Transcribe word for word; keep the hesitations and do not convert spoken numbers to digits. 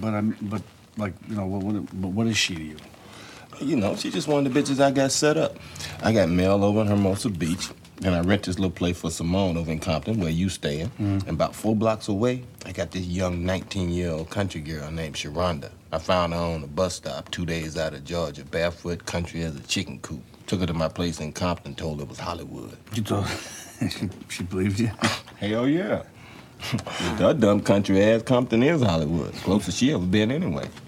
but I'm, but like, you know, what, what, but what is she to you? You know, she just one of the bitches I got set up. I got Mel over in Hermosa Beach, and I rent this little place for Simone over in Compton, where you staying. Mm. And about four blocks away, I got this young nineteen-year-old country girl named Sharonda. I found her on a bus stop two days out of Georgia, barefoot, country as a chicken coop. Took her to my place in Compton, told her it was Hollywood. You told she, she believed you? Hell yeah. That dumb country ass Compton is Hollywood. Closest she ever been anyway.